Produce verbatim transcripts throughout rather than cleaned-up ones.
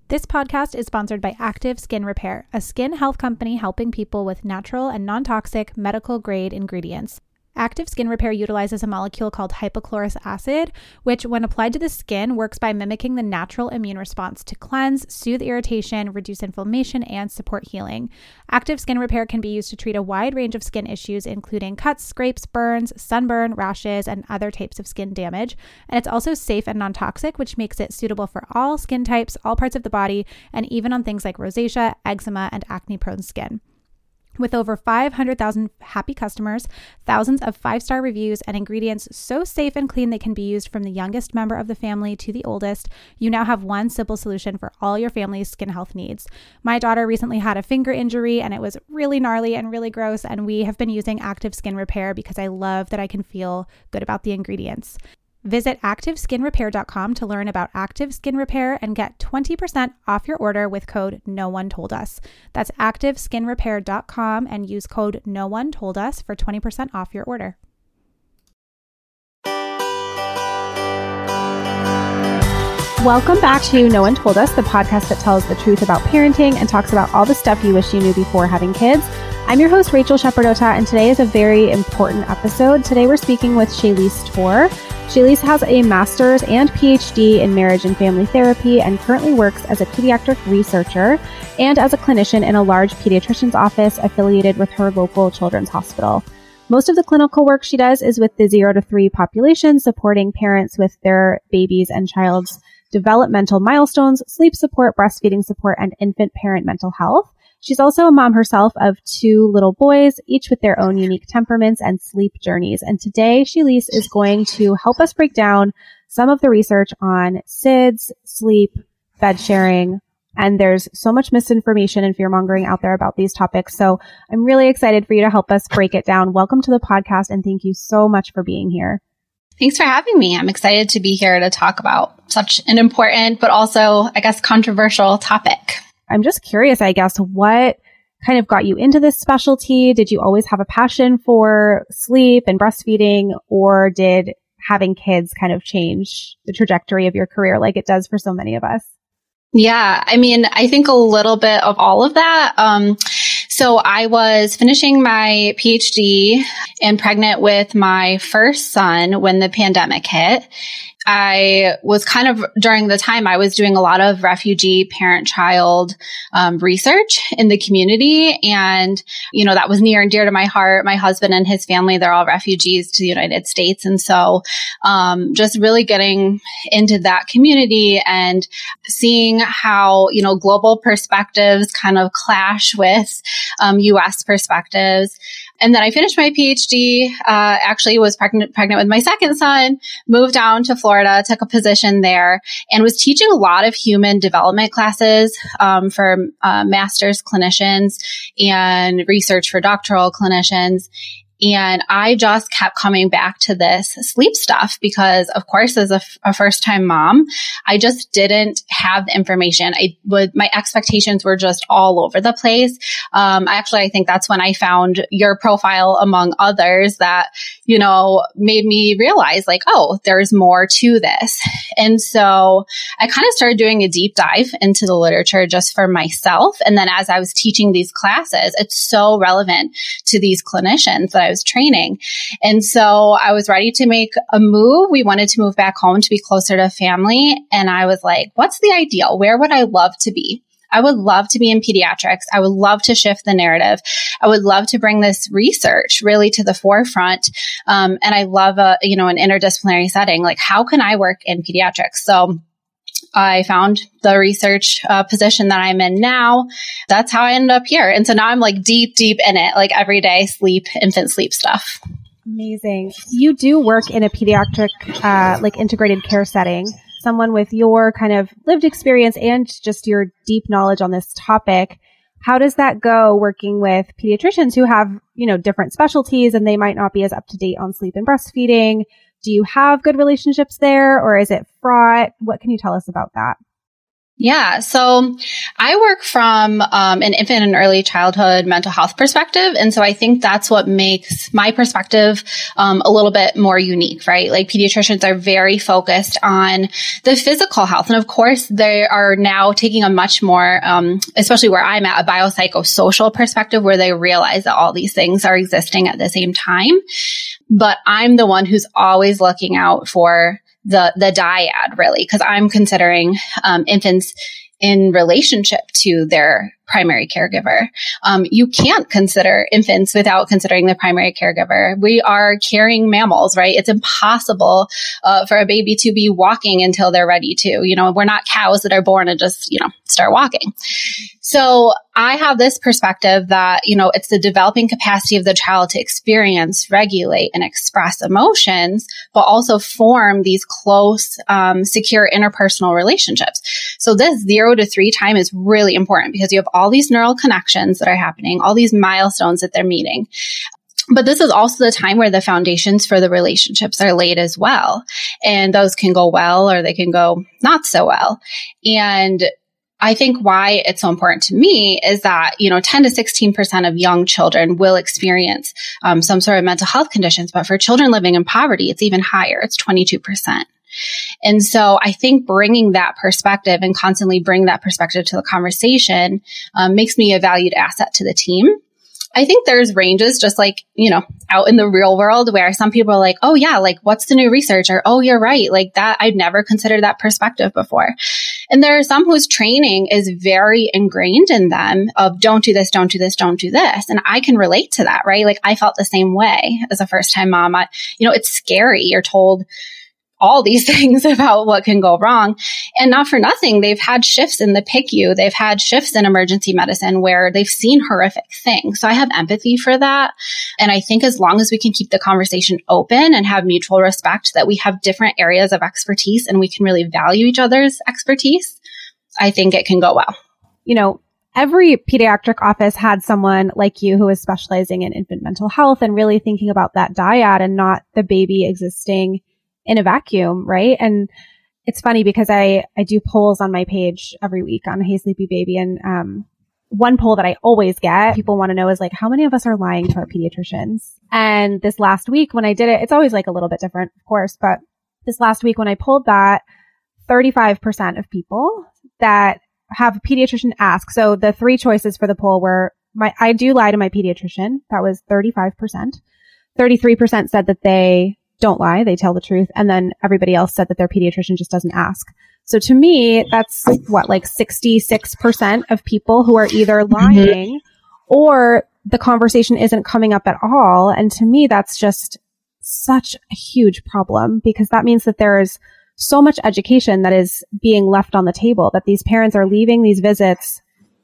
This podcast is sponsored by Active Skin Repair, a skin health company helping people with natural and non-toxic medical grade ingredients. Active Skin Repair utilizes a molecule called hypochlorous acid, which when applied to the skin works by mimicking the natural immune response to cleanse, soothe irritation, reduce inflammation, and support healing. Active Skin Repair can be used to treat a wide range of skin issues, including cuts, scrapes, burns, sunburn, rashes, and other types of skin damage. And it's also safe and non-toxic, which makes it suitable for all skin types, all parts of the body, and even on things like rosacea, eczema, and acne-prone skin. With over five hundred thousand happy customers, thousands of five-star reviews, and ingredients so safe and clean they can be used from the youngest member of the family to the oldest, you now have one simple solution for all your family's skin health needs. My daughter recently had a finger injury and it was really gnarly and really gross, and we have been using Active Skin Repair because I love that I can feel good about the ingredients. Visit active skin repair dot com to learn about Active Skin Repair and get twenty percent off your order with code No One Told Us. That's active skin repair dot com and use code No One Told Us for twenty percent off your order. Welcome back to No One Told Us, the podcast that tells the truth about parenting and talks about all the stuff you wish you knew before having kids. I'm your host, Rachel Shepardota, and today is a very important episode. Today we're speaking with Shaylise Tor. Shaylise has a master's and P H D in marriage and family therapy and currently works as a pediatric researcher and as a clinician in a large pediatrician's office affiliated with her local children's hospital. Most of the clinical work she does is with the zero to three population, supporting parents with their babies and child's developmental milestones, sleep support, breastfeeding support, and infant parent mental health. She's also a mom herself of two little boys, each with their own unique temperaments and sleep journeys. And today, Shaylise is going to help us break down some of the research on S I D S, sleep, bed sharing, and there's so much misinformation and fear-mongering out there about these topics. So I'm really excited for you to help us break it down. Welcome to the podcast, and thank you so much for being here. Thanks for having me. I'm excited to be here to talk about such an important, but also, I guess, controversial topic. I'm just curious, I guess, what kind of got you into this specialty? Did you always have a passion for sleep and breastfeeding, or did having kids kind of change the trajectory of your career like it does for so many of us? Yeah, I mean, I think a little bit of all of that. Um, so I was finishing my P H D and pregnant with my first son when the pandemic hit. I was kind of, during the time, I was doing a lot of refugee parent-child um, research in the community. And, you know, that was near and dear to my heart. My husband and his family, they're all refugees to the United States. And so um, just really getting into that community and seeing how, you know, global perspectives kind of clash with um, U S perspectives. And then I finished my P H D, uh, actually was pregnant, pregnant with my second son, moved down to Florida, took a position there, and was teaching a lot of human development classes um, for uh, master's clinicians and research for doctoral clinicians. And I just kept coming back to this sleep stuff because, of course, as a, f- a first-time mom, I just didn't have the information. I would, my expectations were just all over the place. Um, actually, I think that's when I found your profile, among others, that, you know, made me realize, like, oh, there's more to this. And so I kind of started doing a deep dive into the literature just for myself. And then as I was teaching these classes, it's so relevant to these clinicians that I was training. And so I was ready to make a move. We wanted to move back home to be closer to family. And I was like, what's the ideal? Where would I love to be? I would love to be in pediatrics. I would love to shift the narrative. I would love to bring this research really to the forefront. Um, and I love a, you know, an interdisciplinary setting. Like, how can I work in pediatrics? So I found the research uh, position that I'm in now. That's how I ended up here. And so now I'm like deep, deep in it, like every day sleep, infant sleep stuff. Amazing. You do work in a pediatric, uh, like integrated care setting. Someone with your kind of lived experience and just your deep knowledge on this topic. How does that go working with pediatricians who have, you know, different specialties and they might not be as up to date on sleep and breastfeeding? Do you have good relationships there, or is it fraught? What can you tell us about that? Yeah. So I work from um, an infant and early childhood mental health perspective. And so I think that's what makes my perspective um, a little bit more unique, right? Like pediatricians are very focused on the physical health. And of course, they are now taking a much more, um, especially where I'm at, a biopsychosocial perspective where they realize that all these things are existing at the same time. But I'm the one who's always looking out for the the dyad, really, because I'm considering um, infants in relationship to their primary caregiver. Um, you can't consider infants without considering the primary caregiver. We are carrying mammals, right? It's impossible uh, for a baby to be walking until they're ready to. You know, we're not cows that are born and just, you know, start walking. So I have this perspective that, you know, it's the developing capacity of the child to experience, regulate, and express emotions, but also form these close, um, secure interpersonal relationships. So this zero to three time is really important because you have all these neural connections that are happening, all these milestones that they're meeting. But this is also the time where the foundations for the relationships are laid as well. And those can go well or they can go not so well. And I think why it's so important to me is that, you know, ten to sixteen percent of young children will experience um, some sort of mental health conditions. But for children living in poverty, it's even higher. It's twenty-two percent. And so I think bringing that perspective and constantly bring that perspective to the conversation um, makes me a valued asset to the team. I think there's ranges just like, you know, out in the real world where some people are like, oh yeah, like what's the new research? Or, oh, you're right. Like that, I'd never considered that perspective before. And there are some whose training is very ingrained in them of don't do this, don't do this, don't do this. And I can relate to that, right? Like I felt the same way as a first time mom. I, you know, it's scary. You're told all these things about what can go wrong. And not for nothing, they've had shifts in the P I C U. They've had shifts in emergency medicine where they've seen horrific things. So I have empathy for that. And I think as long as we can keep the conversation open and have mutual respect that we have different areas of expertise and we can really value each other's expertise, I think it can go well. You know, every pediatric office had someone like you who was specializing in infant mental health and really thinking about that dyad and not the baby existing in a vacuum, right? And it's funny because I, I do polls on my page every week on Hey Sleepy Baby. And um, one poll that I always get, people want to know is like, how many of us are lying to our pediatricians? And this last week when I did it, it's always like a little bit different, of course, but this last week when I pulled that, thirty-five percent of people that have a pediatrician ask. So the three choices for the poll were, my I do lie to my pediatrician. That was thirty-five percent. thirty-three percent said that they don't lie, they tell the truth. And then everybody else said that their pediatrician just doesn't ask. So to me, that's what, like sixty-six percent of people who are either lying mm-hmm. or the conversation isn't coming up at all. And to me, that's just such a huge problem because that means that there is so much education that is being left on the table, that these parents are leaving these visits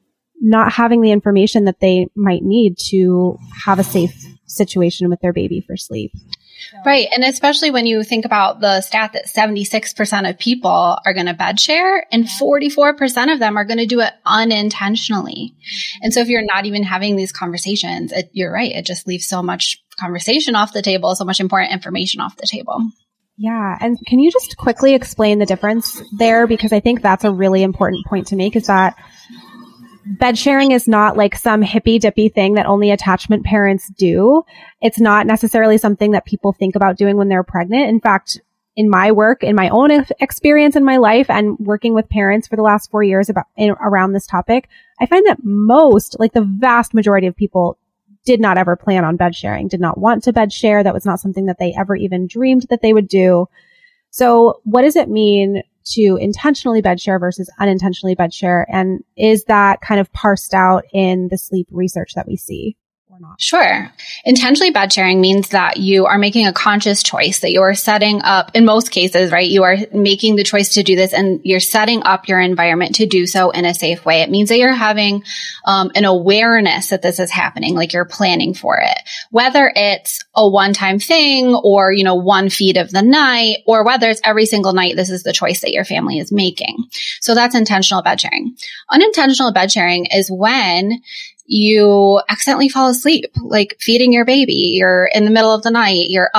not having the information that they might need to have a safe situation with their baby for sleep. Right. And especially when you think about the stat that seventy-six percent of people are going to bed share and forty-four percent of them are going to do it unintentionally. And so if you're not even having these conversations, it, you're right. It just leaves so much conversation off the table, so much important information off the table. Yeah. And can you just quickly explain the difference there? Because I think that's a really important point to make is that bed sharing is not like some hippy dippy thing that only attachment parents do. It's not necessarily something that people think about doing when they're pregnant. In fact, in my work, in my own experience in my life and working with parents for the last four years about in, around this topic, I find that most, like the vast majority of people did not ever plan on bed sharing, did not want to bed share. That was not something that they ever even dreamed that they would do. So what does it mean to intentionally bed share versus unintentionally bed share? And is that kind of parsed out in the sleep research that we see or not? Sure. Intentionally bed sharing means that you are making a conscious choice, that you are setting up, in most cases, right? You are making the choice to do this and you're setting up your environment to do so in a safe way. It means that you're having um, an awareness that this is happening, like you're planning for it, whether it's a one-time thing or, you know, one feed of the night, or whether it's every single night, this is the choice that your family is making. So that's intentional bed sharing. Unintentional bed sharing is when you accidentally fall asleep, like feeding your baby. You're in the middle of the night. You're up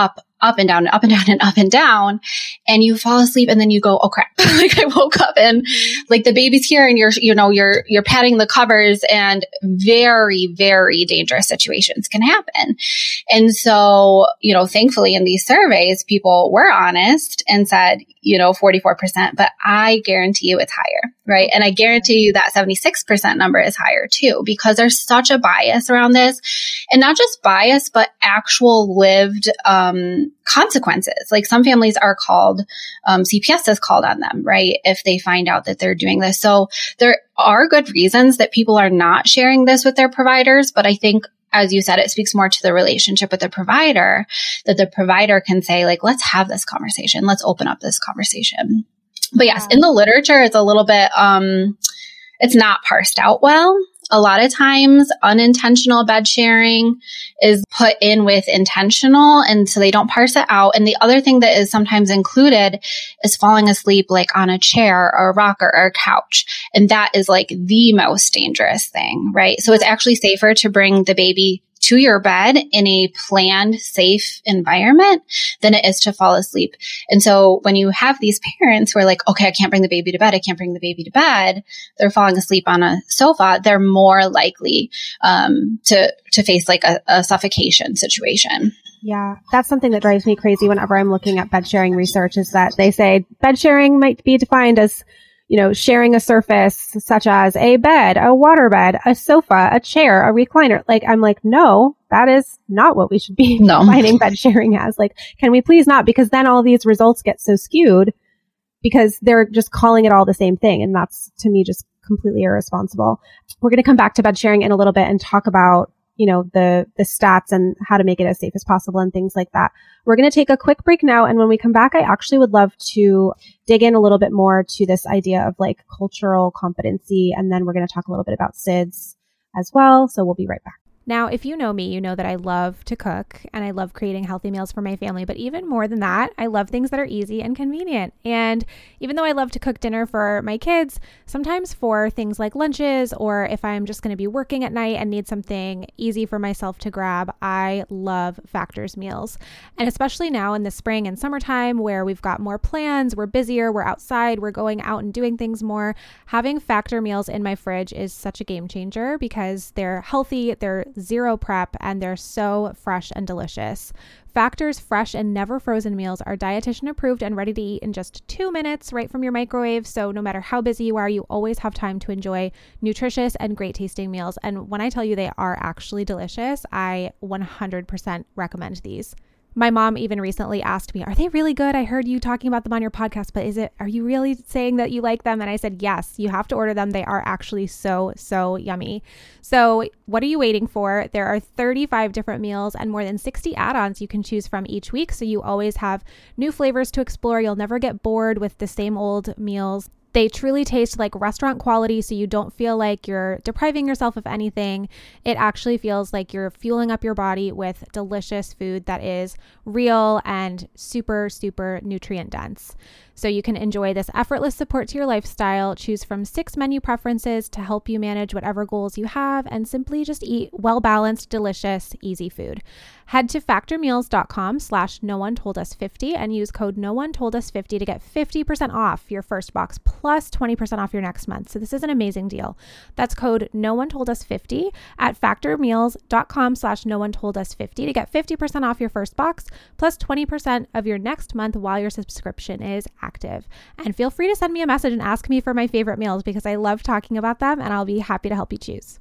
up and down and up and down and up and down. And you fall asleep and then you go, oh crap. Like I woke up and like the baby's here and you're, you know, you're, you're patting the covers and very, very dangerous situations can happen. And so, you know, thankfully in these surveys, people were honest and said, you know, forty-four percent, but I guarantee you it's higher, right? And I guarantee you that seventy-six percent number is higher too, because there's such a bias around this, and not just bias, but actual lived um, consequences. Like some families are called, um, C P S is called on them, right? If they find out that they're doing this. So there are good reasons that people are not sharing this with their providers, but I think, as you said, it speaks more to the relationship with the provider, that the provider can say, like, let's have this conversation. Let's open up this conversation. But yes, in the literature, it's a little bit, um, it's not parsed out well. A lot of times unintentional bed sharing is put in with intentional, and so they don't parse it out. And the other thing that is sometimes included is falling asleep like on a chair or a rocker or a couch. And that is like the most dangerous thing, right? So it's actually safer to bring the baby to your bed in a planned, safe environment than it is to fall asleep. And so when you have these parents who are like, okay, I can't bring the baby to bed, I can't bring the baby to bed, they're falling asleep on a sofa, they're more likely um, to, to face like a, a suffocation situation. Yeah, that's something that drives me crazy whenever I'm looking at bed sharing research, is that they say bed sharing might be defined as, you know, sharing a surface such as a bed, a water bed, a sofa, a chair, a recliner. Like, I'm like, no, that is not what we should be no. defining bed sharing as. Like, can we please not? Because then all these results get so skewed because they're just calling it all the same thing. And that's, to me, just completely irresponsible. We're going to come back to bed sharing in a little bit and talk about, you know, the, the stats and how to make it as safe as possible and things like that. We're going to take a quick break now. And when we come back, I actually would love to dig in a little bit more to this idea of like cultural competency. And then we're going to talk a little bit about S I D S as well. So we'll be right back. Now, if you know me, you know that I love to cook and I love creating healthy meals for my family. But even more than that, I love things that are easy and convenient. And even though I love to cook dinner for my kids, sometimes for things like lunches, or if I'm just going to be working at night and need something easy for myself to grab, I love Factor's meals. And especially now in the spring and summertime where we've got more plans, we're busier, we're outside, we're going out and doing things more, having Factor meals in my fridge is such a game changer because they're healthy, they're zero prep, and they're so fresh and delicious. Factor's fresh and never frozen meals are dietitian approved and ready to eat in just two minutes right from your microwave. So no matter how busy you are, you always have time to enjoy nutritious and great tasting meals. And when I tell you they are actually delicious, I one hundred percent recommend these. My mom even recently asked me, are they really good? I heard you talking about them on your podcast, but is it, are you really saying that you like them? And I said, yes, you have to order them. They are actually so, so yummy. So what are you waiting for? There are thirty-five different meals and more than sixty add-ons you can choose from each week. So you always have new flavors to explore. You'll never get bored with the same old meals. They truly taste like restaurant quality, so you don't feel like you're depriving yourself of anything. It actually feels like you're fueling up your body with delicious food that is real and super, super nutrient dense. So you can enjoy this effortless support to your lifestyle, choose from six menu preferences to help you manage whatever goals you have, and simply just eat well-balanced, delicious, easy food. Head to factormeals.com slash no one told us 50 and use code no one told us 50 to get fifty percent off your first box plus twenty percent off your next month. So this is an amazing deal. That's code no one told us 50 at factormeals.com slash no one told us 50 to get fifty percent off your first box plus twenty percent of your next month while your subscription is active. And feel free to send me a message and ask me for my favorite meals because I love talking about them and I'll be happy to help you choose.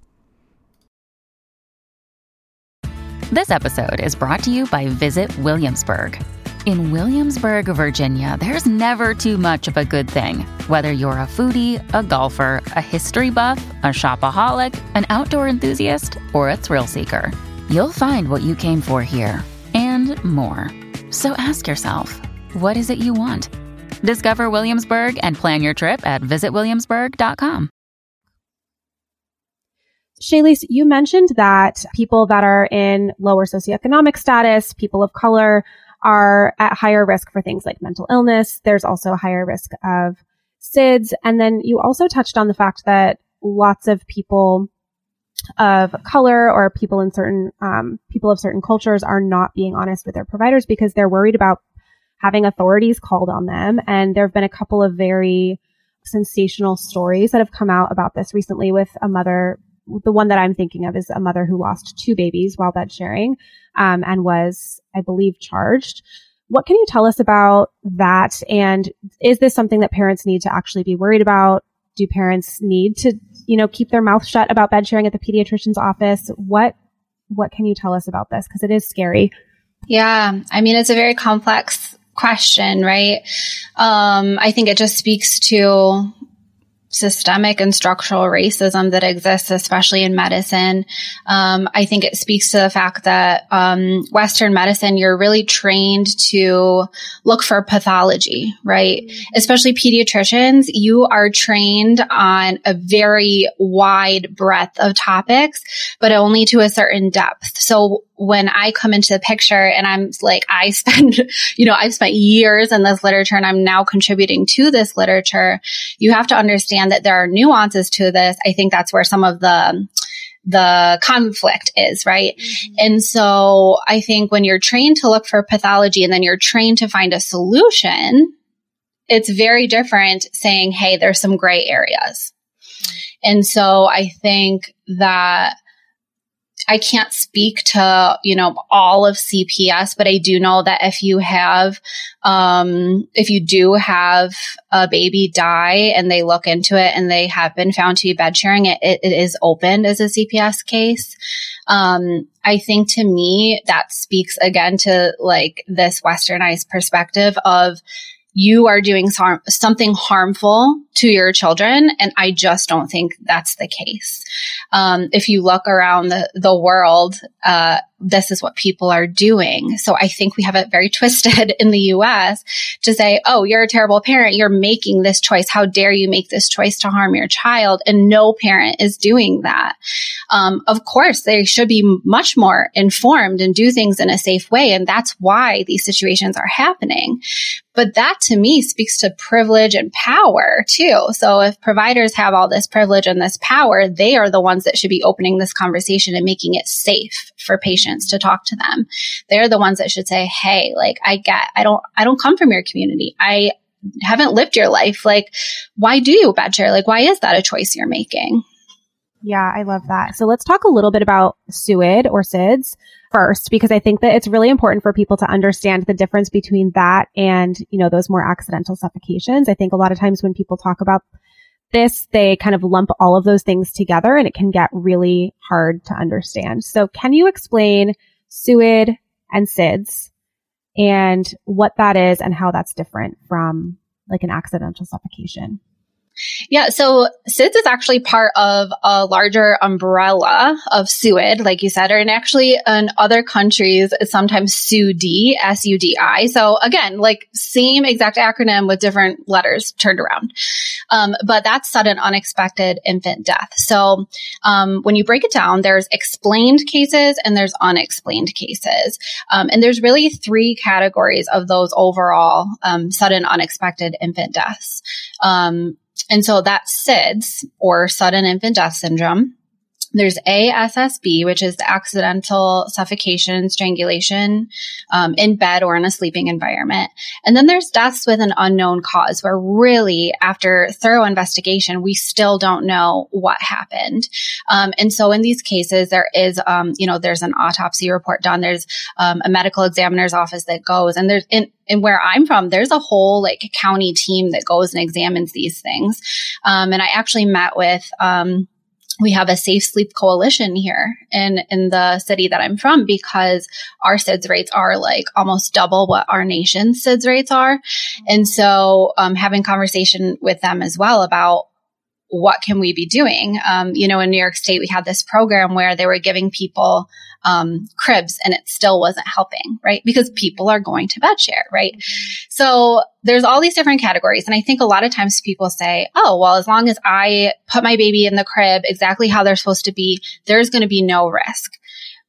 This episode is brought to you by Visit Williamsburg. In Williamsburg, Virginia, there's never too much of a good thing. Whether you're a foodie, a golfer, a history buff, a shopaholic, an outdoor enthusiast, or a thrill seeker, you'll find what you came for here and more. So ask yourself, what is it you want? Discover Williamsburg and plan your trip at visit williamsburg dot com. Shaylise, you mentioned that people that are in lower socioeconomic status, people of color, are at higher risk for things like mental illness. There's also a higher risk of S I D S. And then you also touched on the fact that lots of people of color or people in certain um, people of certain cultures are not being honest with their providers because they're worried about having authorities called on them. And there have been a couple of very sensational stories that have come out about this recently with a mother. The one that I'm thinking of is a mother who lost two babies while bed sharing um, and was, I believe, charged. What can you tell us about that? And is this something that parents need to actually be worried about? Do parents need to, you know, keep their mouth shut about bed sharing at the pediatrician's office? What what can you tell us about this? Because it is scary. Yeah, I mean, it's a very complex question, right? Um, I think it just speaks to systemic and structural racism that exists, especially in medicine. Um, I think it speaks to the fact that um, Western medicine, you're really trained to look for pathology, right? Mm-hmm. Especially pediatricians, you are trained on a very wide breadth of topics, but only to a certain depth. So when I come into the picture and I'm like, I spend, you know, I've spent years in this literature and I'm now contributing to this literature, you have to understand that there are nuances to this. I think that's where some of the the conflict is, right? Mm-hmm. And so I think when you're trained to look for pathology and then you're trained to find a solution, it's very different saying, hey, there's some gray areas. Mm-hmm. And so I think that I can't speak to, you know, all of C P S, but I do know that if you have, um, if you do have a baby die and they look into it and they have been found to be bed sharing, it, it, it is opened as a C P S case. Um, I think to me that speaks again to like this westernized perspective of you are doing so- something harmful to your children. And I just don't think that's the case. Um, if you look around the, the world, uh, this is what people are doing. So I think we have it very twisted in the U S to say, oh, you're a terrible parent. You're making this choice. How dare you make this choice to harm your child? And no parent is doing that. Um, of course, they should be much more informed and do things in a safe way. And that's why these situations are happening. But that to me speaks to privilege and power too. So if providers have all this privilege and this power, they are the ones that should be opening this conversation and making it safe for patients to talk to them. They're the ones that should say, hey, like I get, I don't, I don't come from your community. I haven't lived your life. Like, why do you bed share? Like, why is that a choice you're making? Yeah, I love that. So let's talk a little bit about S U I D or S I Ds first, because I think that it's really important for people to understand the difference between that and, you know, those more accidental suffocations. I think a lot of times when people talk about this, they kind of lump all of those things together and it can get really hard to understand. So can you explain S U I D and S I Ds and what that is and how that's different from like an accidental suffocation? Yeah. So S I D S is actually part of a larger umbrella of S U I D, like you said, and actually in other countries, it's sometimes S U D, S U D I. So again, like same exact acronym with different letters turned around. Um, but that's sudden unexpected infant death. So um, when you break it down, there's explained cases and there's unexplained cases. Um, and there's really three categories of those overall um, sudden unexpected infant deaths. Um, And so that's S I D S, or sudden infant death syndrome. There's A S S B, which is the accidental suffocation, strangulation um, in bed or in a sleeping environment. And then there's deaths with an unknown cause, where really after thorough investigation, we still don't know what happened. Um, and so in these cases, there is, um, you know, there's an autopsy report done. There's um, a medical examiner's office that goes, and there's in And where I'm from, there's a whole like county team that goes and examines these things. Um, and I actually met with, um, we have a Safe Sleep Coalition here in, in the city that I'm from, because our S I D S rates are like almost double what our nation's S I D S rates are. And so, um, having conversation with them as well about what can we be doing? Um, you know, in New York State, we had this program where they were giving people um, cribs, and it still wasn't helping, right? Because people are going to bed share, right? Mm-hmm. So there's all these different categories. And I think a lot of times people say, oh, well, as long as I put my baby in the crib exactly how they're supposed to be, there's going to be no risk.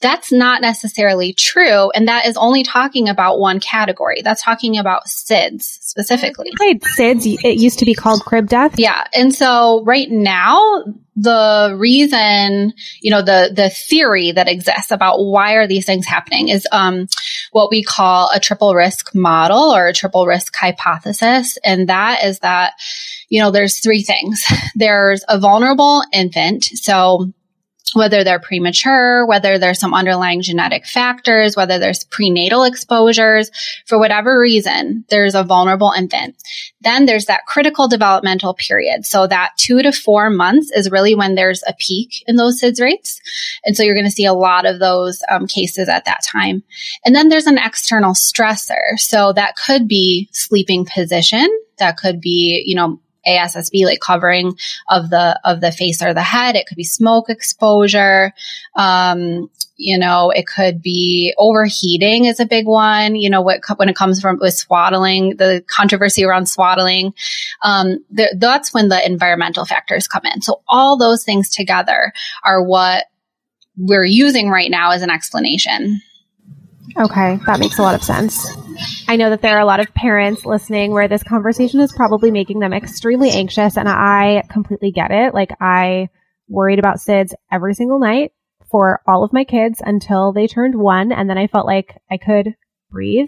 that's not necessarily true. And that is only talking about one category. That's talking about S I D S specifically. Right. S I D S, it used to be called crib death. Yeah. And so right now, the reason, you know, the, the theory that exists about why are these things happening is, um, what we call a triple risk model or a triple risk hypothesis. And that is that, you know, there's three things. There's a vulnerable infant. So whether they're premature, whether there's some underlying genetic factors, whether there's prenatal exposures, for whatever reason, there's a vulnerable infant. Then there's that critical developmental period. So that two to four months is really when there's a peak in those S I D S rates. And so you're going to see a lot of those um, cases at that time. And then there's an external stressor. So that could be sleeping position. That could be, you know, A S S B, like covering of the, of the face or the head. It could be smoke exposure. Um, you know, it could be overheating is a big one. You know, what, when it comes from with swaddling, the controversy around swaddling, um, th- that's when the environmental factors come in. So all those things together are what we're using right now as an explanation. Okay, that makes a lot of sense. I know that there are a lot of parents listening where this conversation is probably making them extremely anxious, and I completely get it. Like, I worried about S I D S every single night for all of my kids until they turned one, and then I felt like I could breathe.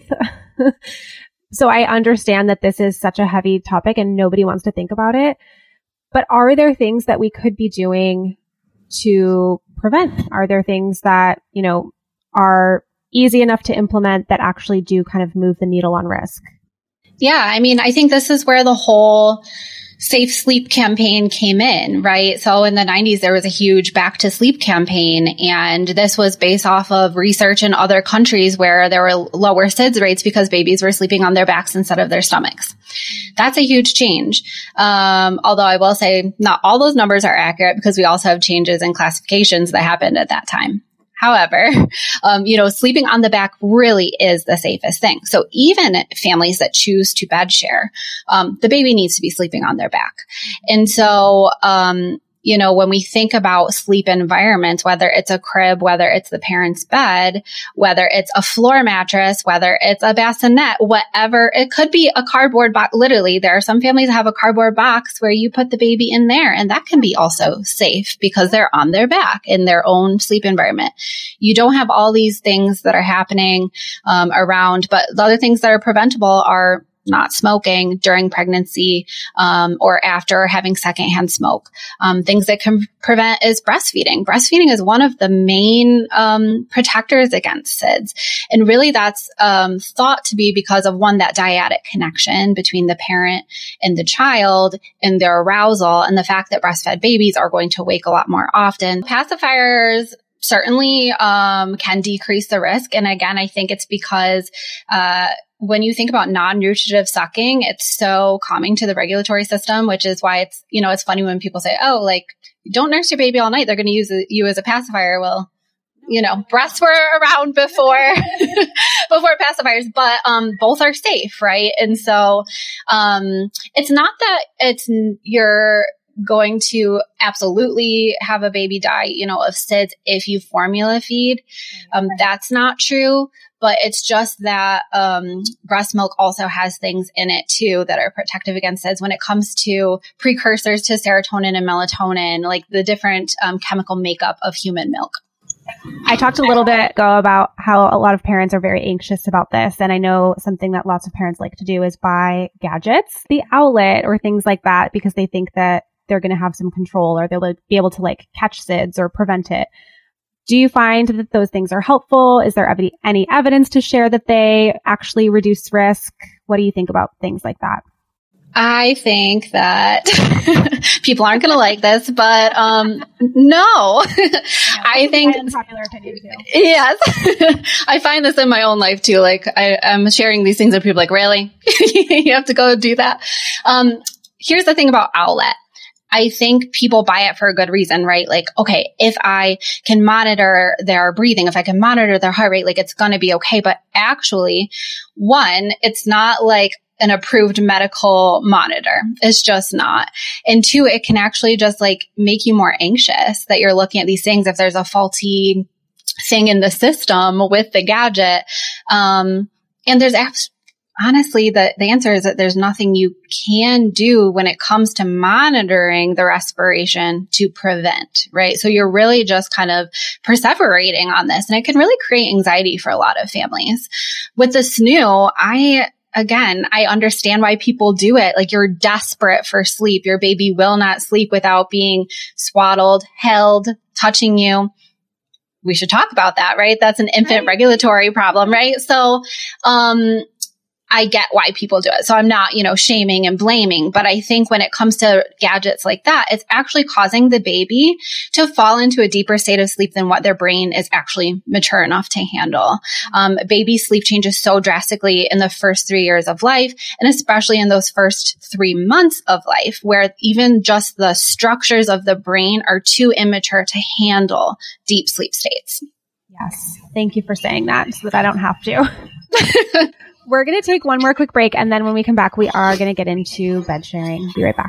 So I understand that this is such a heavy topic and nobody wants to think about it. But are there things that we could be doing to prevent? Are there things that, you know, are easy enough to implement that actually do kind of move the needle on risk? Yeah. I mean, I think this is where the whole safe sleep campaign came in, right? So in the nineties, there was a huge back to sleep campaign. And this was based off of research in other countries where there were lower S I D S rates because babies were sleeping on their backs instead of their stomachs. That's a huge change. Um, although I will say not all those numbers are accurate because we also have changes in classifications that happened at that time. However, um, you know, sleeping on the back really is the safest thing. So even families that choose to bed share, um, the baby needs to be sleeping on their back. And so, um, you know, when we think about sleep environments, whether it's a crib, whether it's the parent's bed, whether it's a floor mattress, whether it's a bassinet, whatever, it could be a cardboard box. Literally, there are some families that have a cardboard box where you put the baby in there, and that can be also safe because they're on their back in their own sleep environment. You don't have all these things that are happening um, around, but the other things that are preventable are not smoking during pregnancy, um, or after having secondhand smoke. Um, things that can prevent is breastfeeding. Breastfeeding is one of the main, um, protectors against S I D S. And really that's, um, thought to be because of one, that dyadic connection between the parent and the child and their arousal and the fact that breastfed babies are going to wake a lot more often. Pacifiers certainly, um, can decrease the risk. And again, I think it's because, uh, when you think about non-nutritive sucking, it's so calming to the regulatory system, which is why it's, you know, it's funny when people say, oh, like, don't nurse your baby all night. They're going to use you as a pacifier. Well, you know, breasts were around before, before pacifiers, but, um, both are safe, right? And so, um, it's not that it's, you're going to absolutely have a baby die, you know, of S I D S if you formula feed. Um, that's not true. But it's just that um, breast milk also has things in it, too, that are protective against S I D S when it comes to precursors to serotonin and melatonin, like the different um, chemical makeup of human milk. I talked a little bit ago about how a lot of parents are very anxious about this. And I know something that lots of parents like to do is buy gadgets, the Owlet or things like that, because they think that they're going to have some control or they'll be able to like catch S I D S or prevent it. Do you find that those things are helpful? Is there ev- any evidence to share that they actually reduce risk? What do you think about things like that? I think that people aren't going to like this, but um, no, yeah, I think popular opinion too. Yes, I find this in my own life too. Like I, I'm sharing these things with people, like, really, you have to go do that. Um, here's the thing about Owlet. I think people buy it for a good reason, right? Like, okay, if I can monitor their breathing, if I can monitor their heart rate, like it's going to be okay. But actually, one, it's not like an approved medical monitor. It's just not. And two, it can actually just like make you more anxious that you're looking at these things. If there's a faulty thing in the system with the gadget. Um, and there's abs- honestly, the, the answer is that there's nothing you can do when it comes to monitoring the respiration to prevent, right? So you're really just kind of perseverating on this, and it can really create anxiety for a lot of families. With the S N U, I, again, I understand why people do it. Like, you're desperate for sleep. Your baby will not sleep without being swaddled, held, touching you. We should talk about that, right? That's an infant right. regulatory problem, right? So, um, I get why people do it. So I'm not, you know, shaming and blaming, but I think when it comes to gadgets like that, it's actually causing the baby to fall into a deeper state of sleep than what their brain is actually mature enough to handle. Um, baby sleep changes so drastically in the first three years of life, and especially in those first three months of life, where even just the structures of the brain are too immature to handle deep sleep states. Yes. Thank you for saying that so that I don't have to. We're going to take one more quick break, and then when we come back, we are going to get into bed sharing. Be right back.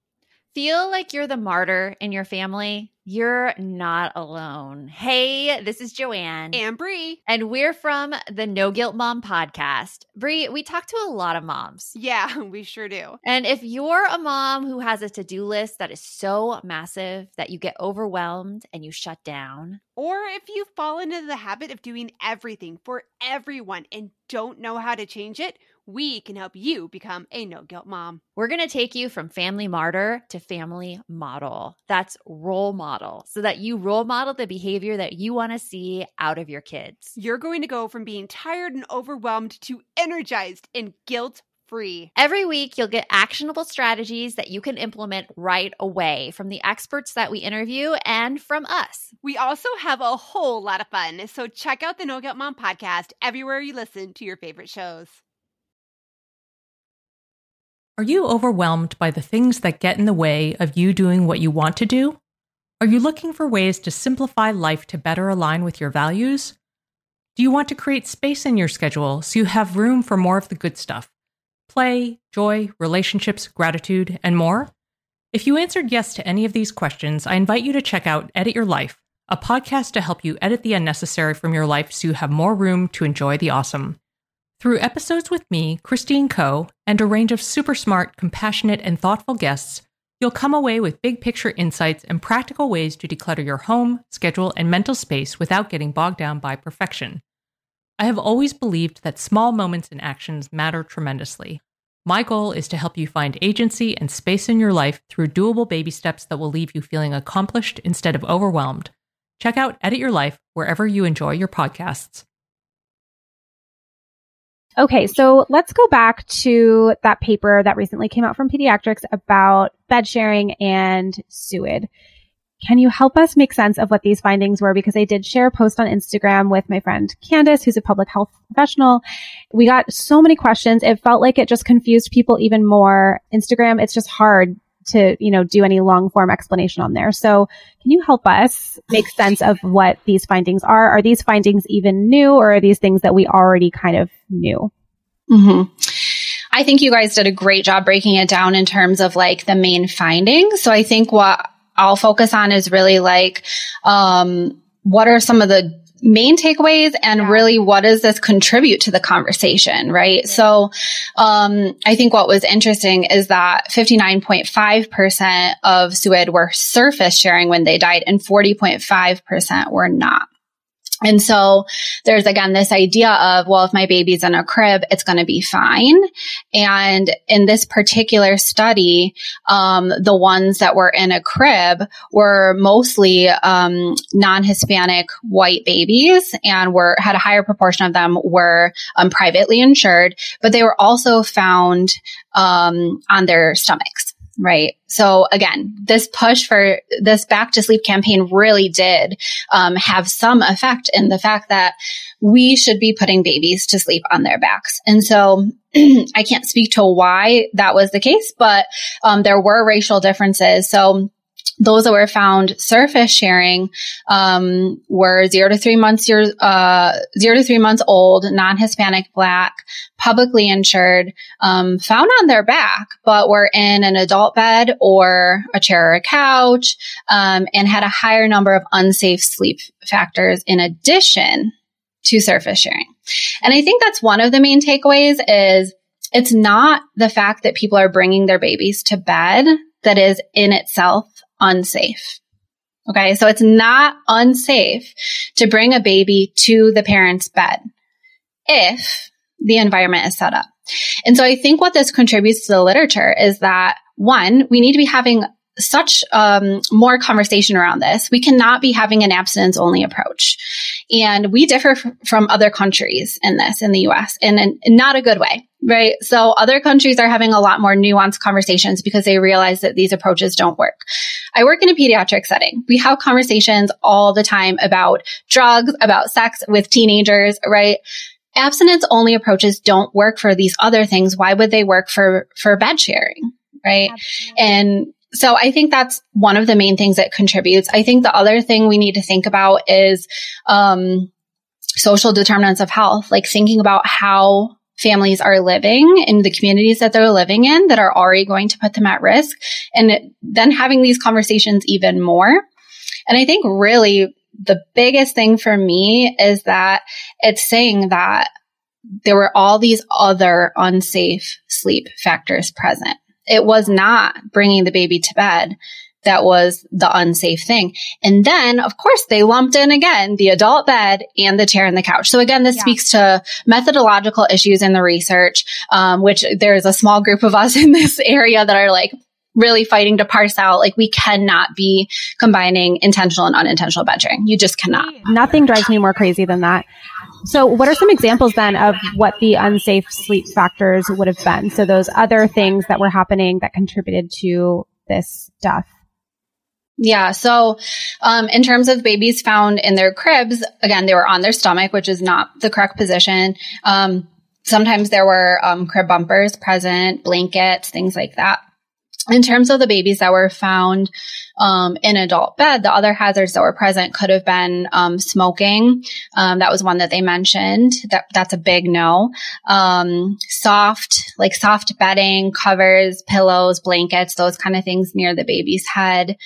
Feel like you're the martyr in your family? You're not alone. Hey, this is Joanne. And Brie. And we're from the No Guilt Mom podcast. Brie, we talk to a lot of moms. Yeah, we sure do. And if you're a mom who has a to-do list that is so massive that you get overwhelmed and you shut down, or if you fall into the habit of doing everything for everyone and don't know how to change it, we can help you become a no-guilt mom. We're going to take you from family martyr to family model. That's role model, so that you role model the behavior that you want to see out of your kids. You're going to go from being tired and overwhelmed to energized and guilt-free. Every week, you'll get actionable strategies that you can implement right away from the experts that we interview and from us. We also have a whole lot of fun, so check out the No Guilt Mom podcast everywhere you listen to your favorite shows. Are you overwhelmed by the things that get in the way of you doing what you want to do? Are you looking for ways to simplify life to better align with your values? Do you want to create space in your schedule so you have room for more of the good stuff? Play, joy, relationships, gratitude, and more? If you answered yes to any of these questions, I invite you to check out Edit Your Life, a podcast to help you edit the unnecessary from your life so you have more room to enjoy the awesome. Through episodes with me, Christine Coe, and a range of super smart, compassionate, and thoughtful guests, you'll come away with big picture insights and practical ways to declutter your home, schedule, and mental space without getting bogged down by perfection. I have always believed that small moments and actions matter tremendously. My goal is to help you find agency and space in your life through doable baby steps that will leave you feeling accomplished instead of overwhelmed. Check out Edit Your Life wherever you enjoy your podcasts. Okay, so let's go back to that paper that recently came out from Pediatrics about bed sharing and S U I D. Can you help us make sense of what these findings were? Because I did share a post on Instagram with my friend Candace, who's a public health professional. We got so many questions. It felt like it just confused people even more. Instagram, it's just hard to, you know, do any long form explanation on there. So can you help us make sense of what these findings are? Are these findings even new, or are these things that we already kind of knew? Mm-hmm. I think you guys did a great job breaking it down in terms of like the main findings. So I think what I'll focus on is really like, um, what are some of the main takeaways, and yeah. really what does this contribute to the conversation, right? Yeah. So, um, I think what was interesting is that fifty-nine point five percent of S U I D were surface sharing when they died, and forty point five percent were not. And so there's, again, this idea of, well, if my baby's in a crib, it's going to be fine. And in this particular study, um, the ones that were in a crib were mostly um, non-Hispanic white babies, and were had a higher proportion of them were um, privately insured, but they were also found um, on their stomachs. Right. So again, this push for this back to sleep campaign really did um, have some effect in the fact that we should be putting babies to sleep on their backs. And so I can't speak to why that was the case, but um, there were racial differences. So those that were found surface sharing um, were zero to three months years, uh, zero to three months old, non-Hispanic, Black, publicly insured, um, found on their back, but were in an adult bed or a chair or a couch, um, and had a higher number of unsafe sleep factors in addition to surface sharing. And I think that's one of the main takeaways is it's not the fact that people are bringing their babies to bed that is in itself unsafe. Okay. So it's not unsafe to bring a baby to the parent's bed if the environment is set up. And so I think what this contributes to the literature is that one, we need to be having such um, more conversation around this. We cannot be having an abstinence only approach. And we differ f- from other countries in this, in the U S, in, in, in not a good way, right? So other countries are having a lot more nuanced conversations because they realize that these approaches don't work. I work in a pediatric setting. We have conversations all the time about drugs, about sex with teenagers, right? Abstinence only approaches don't work for these other things. Why would they work for, for bed sharing, right? Absolutely. And so I think that's one of the main things that contributes. I think the other thing we need to think about is um, social determinants of health, like thinking about how families are living in the communities that they're living in that are already going to put them at risk, and then having these conversations even more. And I think really the biggest thing for me is that it's saying that there were all these other unsafe sleep factors present. It was not bringing the baby to bed that was the unsafe thing. And then, of course, they lumped in again the adult bed and the chair and the couch. So again, this yeah. speaks to methodological issues in the research, um, which there's a small group of us in this area that are like really fighting to parse out, like we cannot be combining intentional and unintentional bed sharing. You just cannot. Nothing drives me more crazy than that. So what are some examples then of what the unsafe sleep factors would have been? So those other things that were happening that contributed to this death. Yeah. So um, in terms of babies found in their cribs, again, they were on their stomach, which is not the correct position. Um, sometimes there were um, crib bumpers present, blankets, things like that. In terms of the babies that were found um, in adult bed, the other hazards that were present could have been um, smoking. Um, that was one that they mentioned. That that's a big no. Um, soft, like soft bedding, covers, pillows, blankets, those kind of things near the baby's head.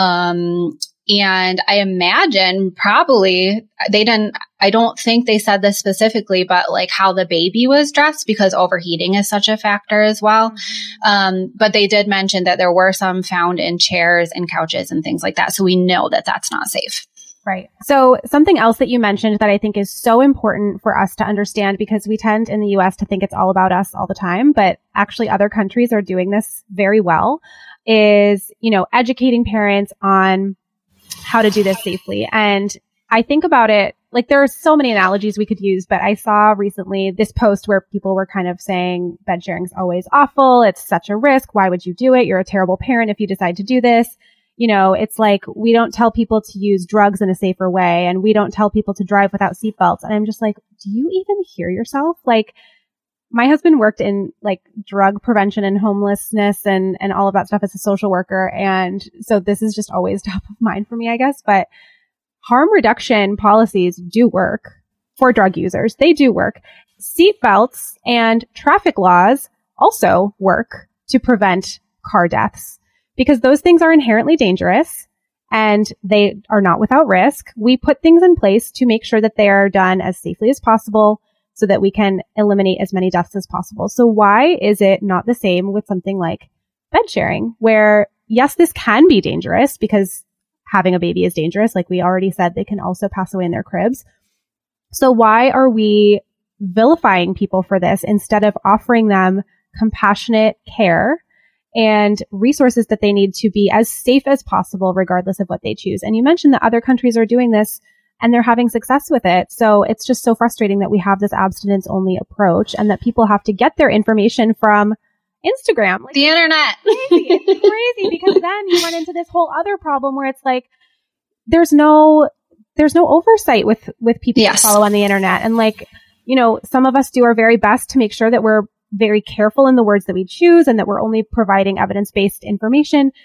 Um, and I imagine probably they didn't, I don't think they said this specifically, but like how the baby was dressed, because overheating is such a factor as well. Mm-hmm. Um, but they did mention that there were some found in chairs and couches and things like that. So we know that that's not safe. Right. So something else that you mentioned that I think is so important for us to understand, because we tend in the U S to think it's all about us all the time, but actually other countries are doing this very well, is, you know, educating parents on how to do this safely. And I think about it, like there are so many analogies we could use, but I saw recently this post where people were kind of saying bed sharing is always awful. It's such a risk. Why would you do it? You're a terrible parent if you decide to do this. You know, it's like we don't tell people to use drugs in a safer way, and we don't tell people to drive without seatbelts. And I'm just like, do you even hear yourself? Like, my husband worked in like drug prevention and homelessness and, and all of that stuff as a social worker. And so this is just always top of mind for me, I guess. But harm reduction policies do work for drug users. They do work. Seatbelts and traffic laws also work to prevent car deaths, because those things are inherently dangerous and they are not without risk. We put things in place to make sure that they are done as safely as possible, so that we can eliminate as many deaths as possible. So why is it not the same with something like bed sharing, where yes, this can be dangerous because having a baby is dangerous. Like we already said, they can also pass away in their cribs. So why are we vilifying people for this instead of offering them compassionate care and resources that they need to be as safe as possible, regardless of what they choose? And you mentioned that other countries are doing this and they're having success with it. So it's just so frustrating that we have this abstinence only approach and that people have to get their information from Instagram. Like, the internet. Crazy. It's crazy, because then you run into this whole other problem where it's like, there's no, there's no oversight with, with people yes. that follow on the internet. And like, you know, some of us do our very best to make sure that we're very careful in the words that we choose and that we're only providing evidence-based information.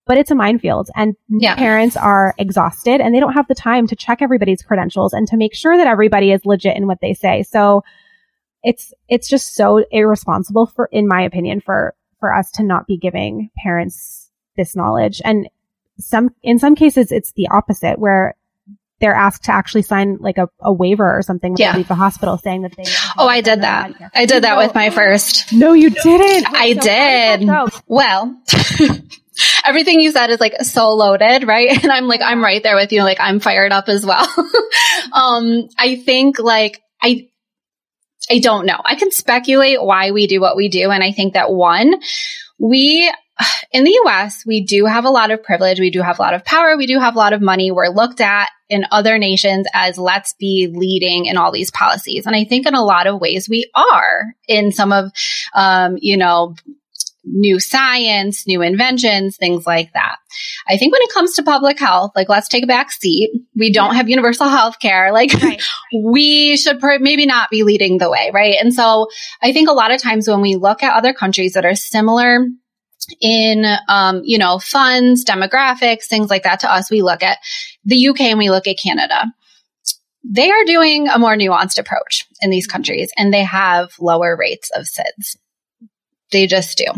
but it's a minefield, and Yeah. parents are exhausted and they don't have the time to check everybody's credentials and to make sure that everybody is legit in what they say. So it's, it's just so irresponsible for, in my opinion, for, for us to not be giving parents this knowledge. And some, in some cases, it's the opposite, where they're asked to actually sign like a, a waiver or something when Yeah. they leave the hospital saying that they. Oh, I did that. I did that with my first. No, you didn't. I So how did. that go? Well, everything you said is like so loaded, right? And I'm like, I'm right there with you. Like, I'm fired up as well. um, I think like, I, I don't know. I can speculate why we do what we do. And I think that one, we, in the U S, we do have a lot of privilege. We do have a lot of power. We do have a lot of money. We're looked at in other nations as let's be leading in all these policies. And I think in a lot of ways we are in some of, um, you know, new science, new inventions, things like that. I think when it comes to public health, like let's take a back seat. We don't have universal health care. Like Right. we should pr- maybe not be leading the way, right? And so I think a lot of times when we look at other countries that are similar in, um, you know, funds, demographics, things like that to us, we look at the U K and we look at Canada. They are doing a more nuanced approach in these countries, and they have lower rates of S I D S. They just do.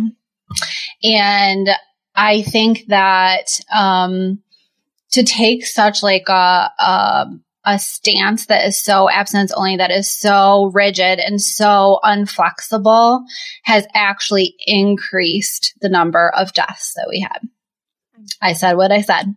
And I think that um, to take such like a, a a stance that is so abstinence only, that is so rigid and so unflexible, has actually increased the number of deaths that we had. I said what I said.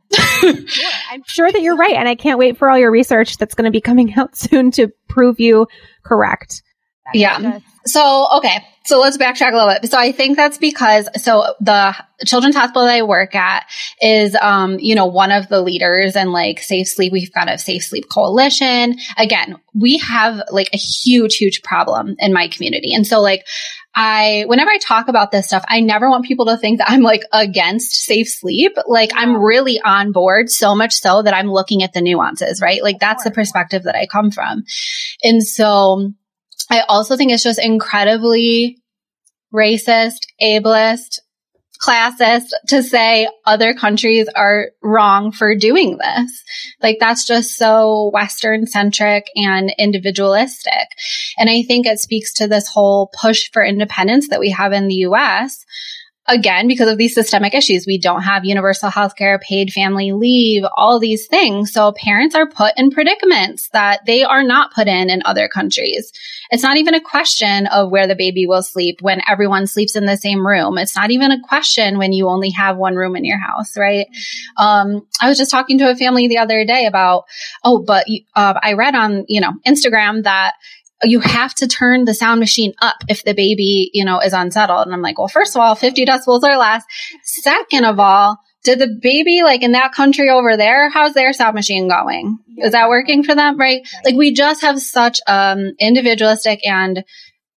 I'm sure that you're right. And I can't wait for all your research that's going to be coming out soon to prove you correct. That's Yeah. just- So, okay. So let's backtrack a little bit. So I think that's because, so the children's hospital that I work at is, um, you know, one of the leaders in like Safe Sleep. We've got a Safe Sleep Coalition. Again, we have like a huge, huge problem in my community. And so like, I, whenever I talk about this stuff, I never want people to think that I'm like against safe sleep. Like I'm really on board, so much so that I'm looking at the nuances, right? Like that's the perspective that I come from. And so I also think it's just incredibly racist, ableist, classist to say other countries are wrong for doing this. Like that's just so Western centric and individualistic. And I think it speaks to this whole push for independence that we have in the U S. Again, because of these systemic issues, we don't have universal healthcare, paid family leave, all these things. So parents are put in predicaments that they are not put in in other countries. It's not even a question of where the baby will sleep when everyone sleeps in the same room. It's not even a question when you only have one room in your house, right? Um, I was just talking to a family the other day about, oh, but uh, I read on, you know, Instagram that you have to turn the sound machine up if the baby, you know, is unsettled. And I'm like, well, first of all, fifty decibels or less. Second of all, did the baby like in that country over there, how's their sound machine going? Is that working for them? Right? Like we just have such um individualistic and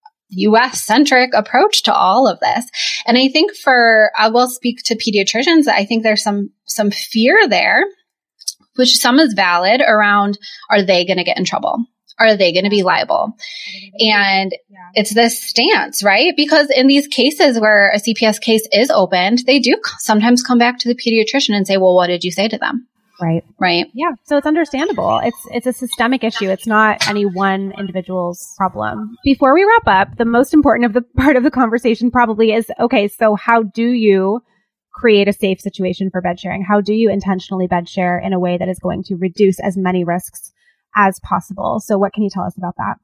U S centric approach to all of this. And I think for, I will speak to pediatricians, I think there's some, some fear there, which some is valid around, are they going to get in trouble? Are they going to be liable? And Yeah. it's this stance, right? Because in these cases where a C P S case is opened, they do sometimes come back to the pediatrician and say, well, what did you say to them? Right. Right. Yeah. So it's understandable. It's it's a systemic issue. It's not any one individual's problem. Before we wrap up, the most important of the part of the conversation probably is, okay, so how do you create a safe situation for bed sharing? How do you intentionally bed share in a way that is going to reduce as many risks as possible? So what can you tell us about that?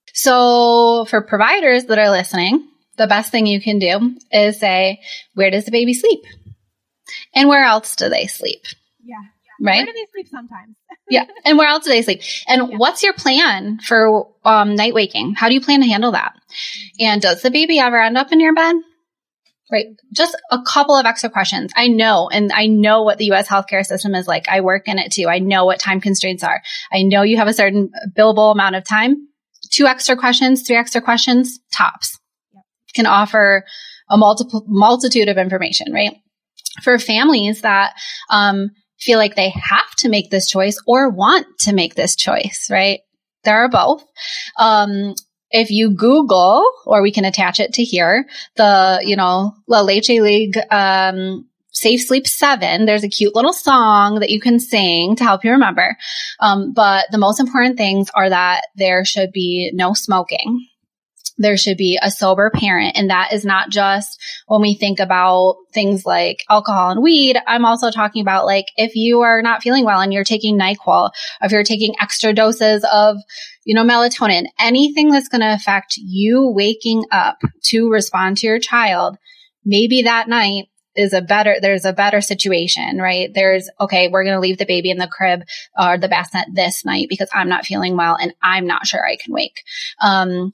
So for providers that are listening, the best thing you can do is say, where does the baby sleep? And where else do they sleep? Yeah. Right? Where do they sleep sometimes? Yeah. And where else do they sleep? And Yeah. what's your plan for um, night waking? How do you plan to handle that? And does the baby ever end up in your bed? Right. Just a couple of extra questions. I know, and I know what the U S healthcare system is like. I work in it too. I know what time constraints are. I know you have a certain billable amount of time. Two extra questions, three extra questions, tops. Yep. Can offer a multiple multitude of information, right? For families that um, feel like they have to make this choice or want to make this choice, right? There are both. Um, If you Google, or we can attach it to here, the, you know, La Leche League um, Safe Sleep seven. There's a cute little song that you can sing to help you remember. Um, but the most important things are that there should be no smoking. There should be a sober parent. And that is not just when we think about things like alcohol and weed. I'm also talking about like if you are not feeling well and you're taking NyQuil, if you're taking extra doses of, you know, melatonin, anything that's going to affect you waking up to respond to your child, maybe that night is a better, there's a better situation, right? There's, okay, we're going to leave the baby in the crib or the bassinet this night because I'm not feeling well and I'm not sure I can wake. Um,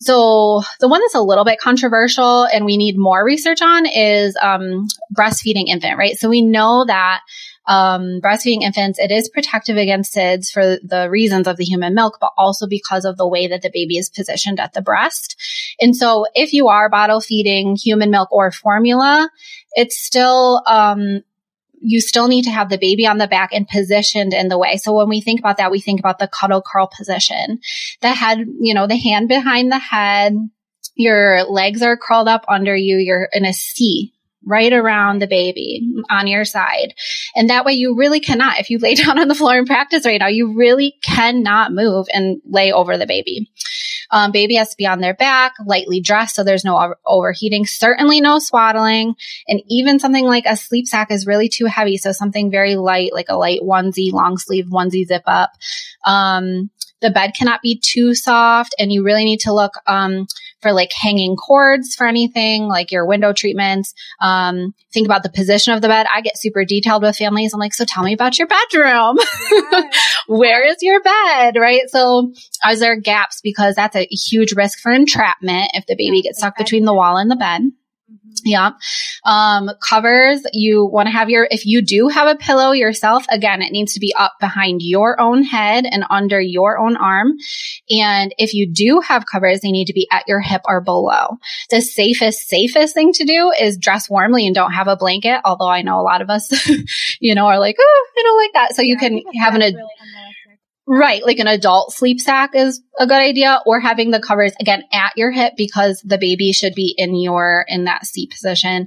So the one that's a little bit controversial and we need more research on is um, breastfeeding infant, right? So we know that um, breastfeeding infants, it is protective against S I D S for the reasons of the human milk, but also because of the way that the baby is positioned at the breast. And so if you are bottle feeding human milk or formula, it's still um, you still need to have the baby on the back and positioned in the way. So when we think about that, we think about the cuddle curl position. The head, you know, the hand behind the head, your legs are curled up under you. You're in a C right around the baby on your side. And that way you really cannot, if you lay down on the floor in practice right now, you really cannot move and lay over the baby. Um, baby has to be on their back, lightly dressed, so there's no over- overheating, certainly no swaddling. And even something like a sleep sack is really too heavy. So something very light, like a light onesie, long sleeve onesie zip up. Um, the bed cannot be too soft, and you really need to look um, for like hanging cords for anything, like your window treatments. Um, think about the position of the bed. I get super detailed with families. I'm like, so tell me about your bedroom. Yes. Where is your bed? Right. So are there gaps? Because that's a huge risk for entrapment if the baby yeah, gets stuck between the wall and the bed. Yeah. Um, covers, you want to have your, if you do have a pillow yourself, again, it needs to be up behind your own head and under your own arm. And if you do have covers, they need to be at your hip or below. The safest, safest thing to do is dress warmly and don't have a blanket. Although I know a lot of us, you know, are like, oh, I don't like that. So you yeah, can have an, really right, like an adult sleep sack is a good idea, or having the covers again at your hip because the baby should be in your, in that seat position.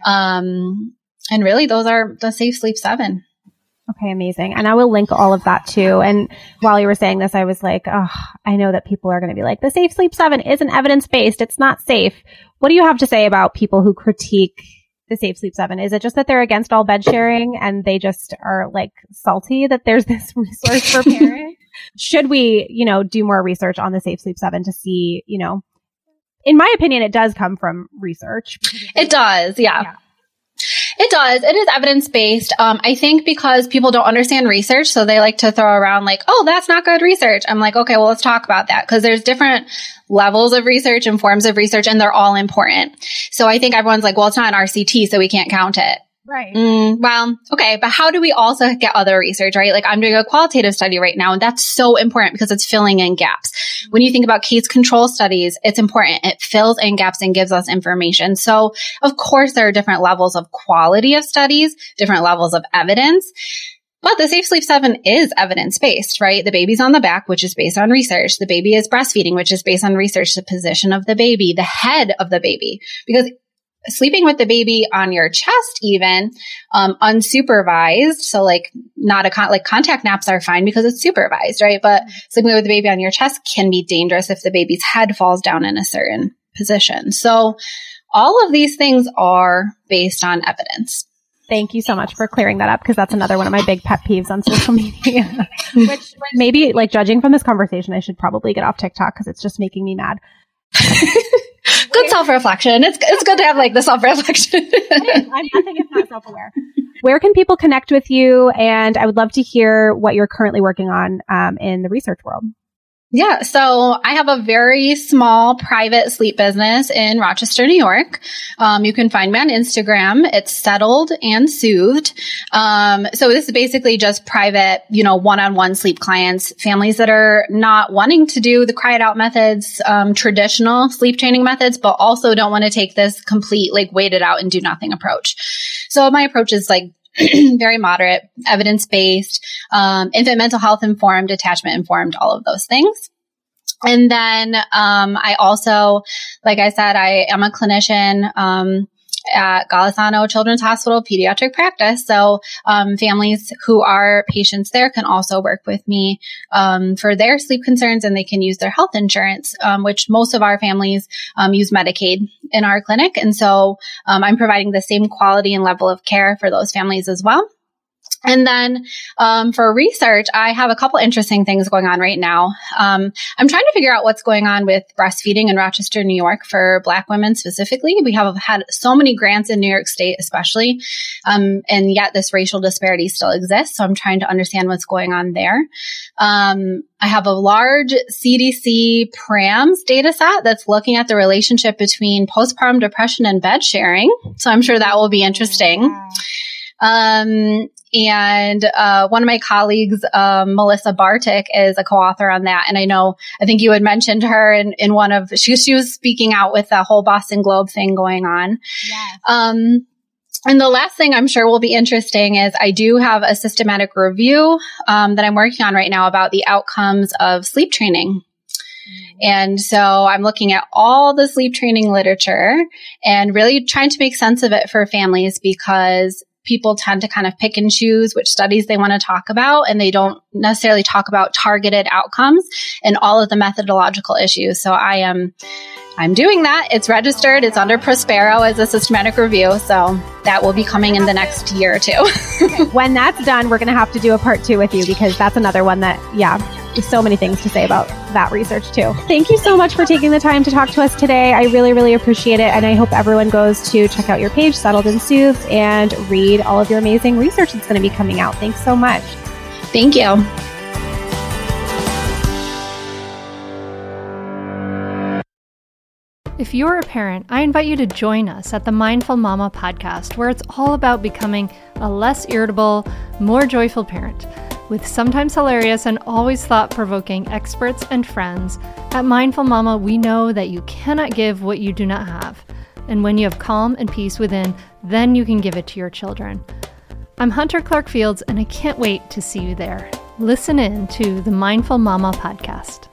Um, and really those are the Safe Sleep seven. Okay. Amazing. And I will link all of that too. And while you were saying this, I was like, oh, I know that people are going to be like, the Safe Sleep seven isn't evidence-based. It's not safe. What do you have to say about people who critique the Safe Sleep seven? Is it just that they're against all bed sharing and they just are like salty that there's this resource for parents? Should we, you know, do more research on the Safe Sleep seven to see, you know, in my opinion, it does come from research. It does. Yeah. yeah. It does. It is evidence-based. Um, I think because people don't understand research, so they like to throw around like, oh, that's not good research. I'm like, okay, well, let's talk about that because there's different levels of research and forms of research, and they're all important. So I think everyone's like, well, it's not an R C T, so we can't count it. Right. Mm, well, okay. But how do we also get other research, right? Like I'm doing a qualitative study right now, and that's so important because it's filling in gaps. Mm-hmm. When you think about case control studies, it's important. It fills in gaps and gives us information. So of course, there are different levels of quality of studies, different levels of evidence. But the Safe Sleep seven is evidence-based, right? The baby's on the back, which is based on research. The baby is breastfeeding, which is based on research, the position of the baby, the head of the baby. Because sleeping with the baby on your chest, even um, unsupervised, so like not a con- like contact naps are fine because it's supervised, right? But sleeping with the baby on your chest can be dangerous if the baby's head falls down in a certain position. So all of these things are based on evidence. Thank you so much for clearing that up because that's another one of my big pet peeves on social media. Which maybe, like, judging from this conversation, I should probably get off TikTok because it's just making me mad. Good self-reflection. It's it's good to have like the self-reflection. I'm nothing if not self-aware. Where can people connect with you? And I would love to hear what you're currently working on um, in the research world. Yeah. So I have a very small private sleep business in Rochester, New York. Um, you can find me on Instagram. It's Settled and Soothed. Um, so this is basically just private, you know, one-on-one sleep clients, families that are not wanting to do the cry it out methods, um, traditional sleep training methods, but also don't want to take this complete, like wait it out and do nothing approach. So my approach is like very moderate, evidence-based, um, infant mental health informed, attachment informed, all of those things. And then um, I also, like I said, I am a clinician. Um, at Golisano Children's Hospital Pediatric Practice. So um, families who are patients there can also work with me um, for their sleep concerns, and they can use their health insurance, um, which most of our families um, use Medicaid in our clinic. And so um, I'm providing the same quality and level of care for those families as well. And then um, for research, I have a couple interesting things going on right now. Um, I'm trying to figure out what's going on with breastfeeding in Rochester, New York for Black women specifically. We have had so many grants in New York State especially, um, and yet this racial disparity still exists. So I'm trying to understand what's going on there. Um, I have a large C D C PRAMS data set that's looking at the relationship between postpartum depression and bed sharing. So I'm sure that will be interesting. Um, and, uh, one of my colleagues, um, Melissa Bartik is a co-author on that. And I know, I think you had mentioned her in, in one of, she, she was speaking out with the whole Boston Globe thing going on. Yes. Um, and the last thing I'm sure will be interesting is I do have a systematic review, um, that I'm working on right now about the outcomes of sleep training. And so I'm looking at all the sleep training literature and really trying to make sense of it for families, because people tend to kind of pick and choose which studies they want to talk about, and they don't necessarily talk about targeted outcomes and all of the methodological issues. So I am, I'm doing that. It's registered. It's under Prospero as a systematic review. So that will be coming in the next year or two. When that's done, we're going to have to do a part two with you, because that's another one that, yeah, there's so many things to say about that research too. Thank you so much for taking the time to talk to us today. I really, really appreciate it. And I hope everyone goes to check out your page, Settled and Soothed, and read all of your amazing research that's going to be coming out. Thanks so much. Thank you. If you're a parent, I invite you to join us at the Mindful Mama podcast, where it's all about becoming a less irritable, more joyful parent. With sometimes hilarious and always thought-provoking experts and friends, at Mindful Mama, we know that you cannot give what you do not have. And when you have calm and peace within, then you can give it to your children. I'm Hunter Clark Fields, and I can't wait to see you there. Listen in to the Mindful Mama podcast.